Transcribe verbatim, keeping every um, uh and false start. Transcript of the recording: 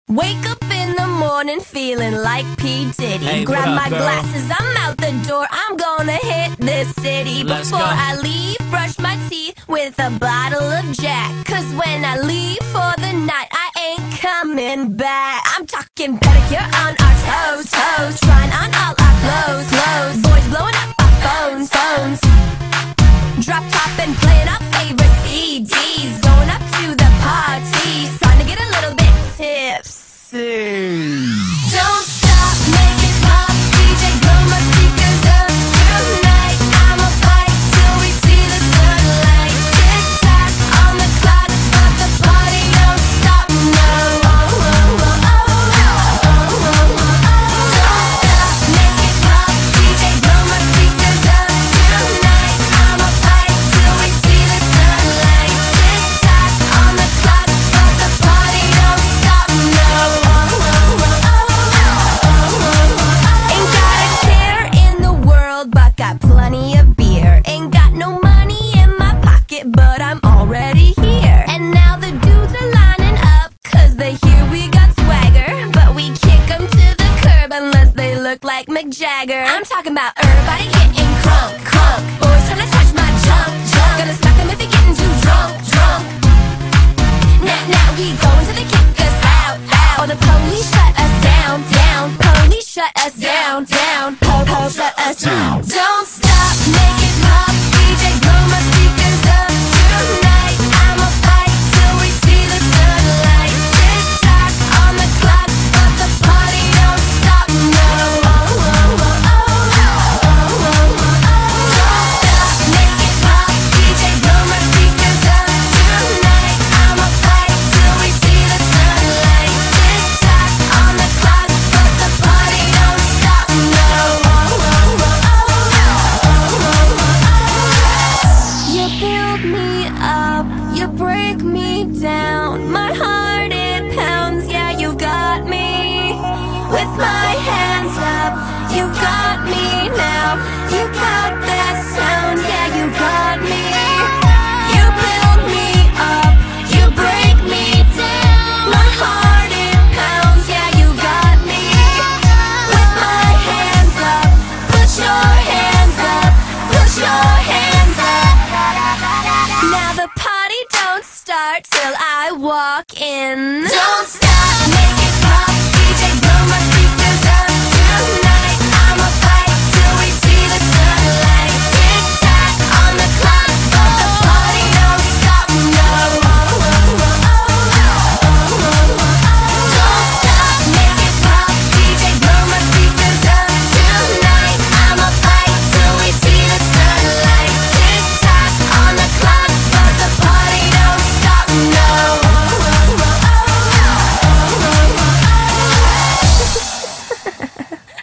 Wake up in the morning feeling like P. Diddy. Hey, Grab what up, my girl? glasses, I'm out the door. I'm gonna hit this city. Let's Before go. I leave, brush my teeth with a bottle of Jack. Cause when I leave for the night, I ain't coming back. I'm talking pedicure on our toes, toes. Trying on all our clothes, clothes. Boys blowing up our phones, phones. Drop top and playing our favorite C Ds. Going up to the party, trying to get a little bit tipsy. Don't stop, make it pop, D J blow my speakers up tonight. I'ma fight till we see the sunlight. Tick tock on the clock, but the party don't stop. No, oh, oh, oh, oh, oh, oh, oh. Don't stop, make it pop, D J blow my speakers up tonight. I'ma fight till we see the sunlight. Tick tock on the clock, but the party don't stop. No, oh, oh, oh, oh, oh. Ain't got a care in the world, but got plenty of beer. Ain't got no money in my pocket, but I'm already here. And now the dudes are lining up, cause they hear we got swagger. But we kick 'em to the curb unless they look like Mick Jagger. I'm talking about everybody getting crunk, crunk. Boys tryna touch my junk, junk. Gonna smack 'em if you're getting too drunk, drunk. Now, now we going to the kick us out, out. Or the police shut us down, down. Police shut us down, down. Po, po, shut us down. Don't stop, make it pop. D J blow my speakers up tonight. I'ma fight till we see the sunlight. Tick tock on the clock, but the party don't stop. No, oh, oh, oh, oh, oh, oh, oh. Don't stop, make it pop. D J blow my speakers up tonight. I'ma fight till we see the sunlight. Tick tock on the clock, but the party don't stop. No, oh, oh, oh, oh, oh, oh. You build me up, you break me down. My heart it pounds, yeah, you got me. With my hands up, you got me now. You got that sound, yeah, you got me. You build me up, you break me down. My heart it pounds, yeah, you got me. With my hands up, put your hands up, put your hands up. Now the party don't start till I walk in. Don't stop.